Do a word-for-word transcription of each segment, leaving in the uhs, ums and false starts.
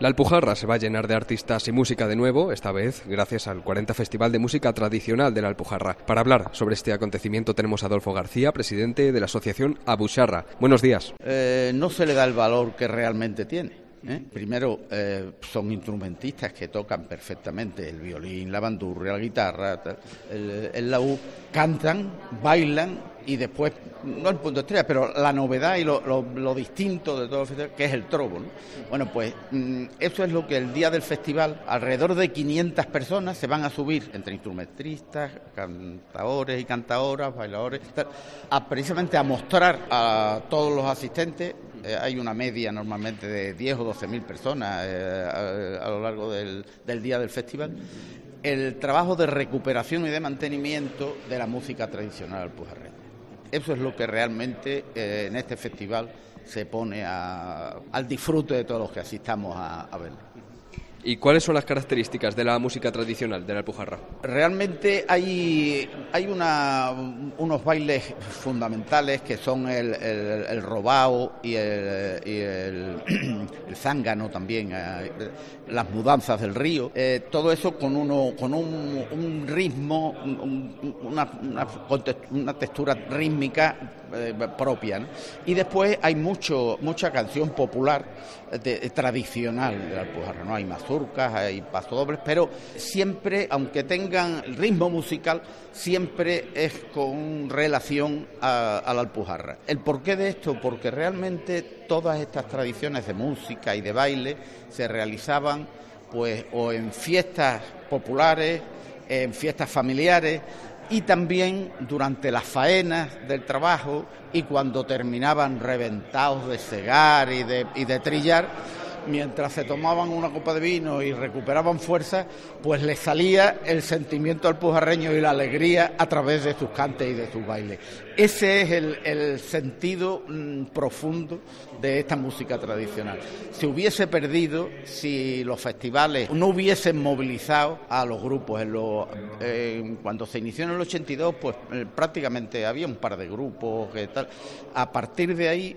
La Alpujarra se va a llenar de artistas y música de nuevo, esta vez gracias al cuarenta Festival de Música Tradicional de la Alpujarra. Para hablar sobre este acontecimiento tenemos a Adolfo García, presidente de la asociación Abuxarra. Buenos días. Eh, no se le da el valor que realmente tiene. ¿eh? Primero, eh, son instrumentistas que tocan perfectamente el violín, la bandurria, la guitarra, el, el laúd, cantan, bailan y después, no el punto estrella, pero la novedad y lo, lo, lo distinto de todo el festival, que es el trobo, ¿no? Bueno, pues mmm, eso es lo que el día del festival, alrededor de quinientas personas se van a subir, entre instrumentistas, cantadores y cantadoras, bailadores, tal, a, precisamente a mostrar a todos los asistentes. Eh, hay una media normalmente de diez o doce mil personas eh, a, a lo largo del, del día del festival, el trabajo de recuperación y de mantenimiento de la música tradicional alpujarreña. Eso es lo que realmente eh, en este festival se pone a, al disfrute de todos los que asistamos a, a verlo. ¿Y cuáles son las características de la música tradicional de la Alpujarra? Realmente hay, hay una, unos bailes fundamentales que son el, el, el robao y el, y el, el zángano también, eh, las mudanzas del río, eh, todo eso con, uno, con un, un ritmo, un, una, una, una textura rítmica eh, propia, ¿no? Y después hay mucho, mucha canción popular de, de, tradicional de la Alpujarra, ¿no? Hay mazurcas, hay pasodobles, pero siempre, aunque tengan el ritmo musical, siempre es con relación a, a la Alpujarra. ¿El porqué de esto? Porque realmente todas estas tradiciones de música y de baile se realizaban pues o en fiestas populares, en fiestas familiares y también durante las faenas del trabajo y cuando terminaban reventados de segar y de, y de trillar, mientras se tomaban una copa de vino y recuperaban fuerza, pues les salía el sentimiento alpujarreño y la alegría a través de sus cantes y de sus bailes. Ese es el, el sentido mmm, profundo de esta música tradicional. Se hubiese perdido si los festivales no hubiesen movilizado a los grupos. En lo, eh, cuando se inició en el ochenta y dos, pues eh, prácticamente había un par de grupos que tal. A partir de ahí,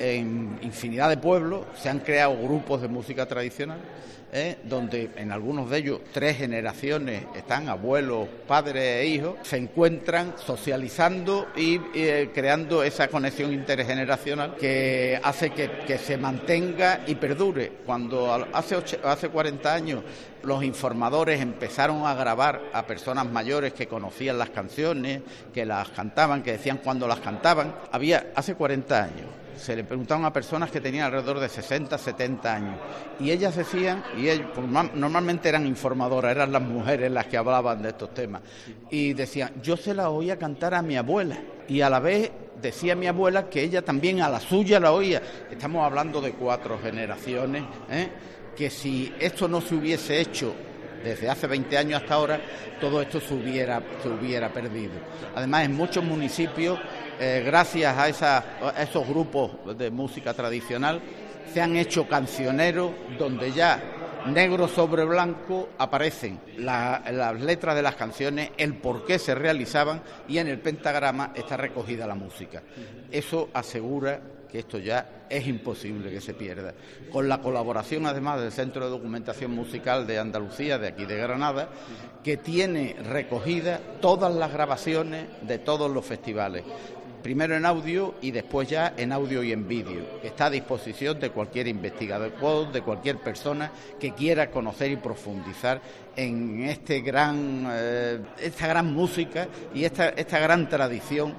en infinidad de pueblos se han creado grupos de música tradicional, ¿eh? donde en algunos de ellos tres generaciones están, abuelos, padres e hijos, se encuentran socializando y eh, creando esa conexión intergeneracional que hace que, que se mantenga y perdure. Cuando hace, hace cuarenta años los informadores empezaron a grabar a personas mayores que conocían las canciones, que las cantaban, que decían cuándo las cantaban, había hace cuarenta años. Se le preguntaban a personas que tenían alrededor de sesenta, setenta años y ellas decían, y ellos, normalmente eran informadoras, eran las mujeres las que hablaban de estos temas, y decían, yo se la oía cantar a mi abuela y a la vez decía mi abuela que ella también a la suya la oía. Estamos hablando de cuatro generaciones, ¿eh? que si esto no se hubiese hecho desde hace veinte años hasta ahora, todo esto se hubiera, se hubiera perdido. Además, en muchos municipios, eh, gracias a, esa, a esos grupos de música tradicional, se han hecho cancioneros donde ya negro sobre blanco aparecen la, las letras de las canciones, el por qué se realizaban y en el pentagrama está recogida la música. Eso asegura que esto ya es imposible que se pierda. Con la colaboración además del Centro de Documentación Musical de Andalucía, de aquí de Granada, que tiene recogidas todas las grabaciones de todos los festivales. Primero en audio y después ya en audio y en vídeo. Está a disposición de cualquier investigador, de cualquier persona que quiera conocer y profundizar en este gran, eh, esta gran música y esta, esta gran tradición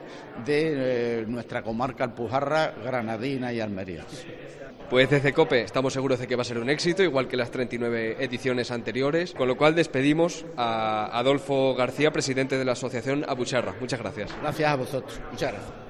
de eh, nuestra comarca Alpujarra, granadina y Almería. Pues desde COPE estamos seguros de que va a ser un éxito, igual que las treinta y nueve ediciones anteriores, con lo cual despedimos a Adolfo García, presidente de la asociación Abuxarra. Muchas gracias. Gracias a vosotros. Muchas gracias.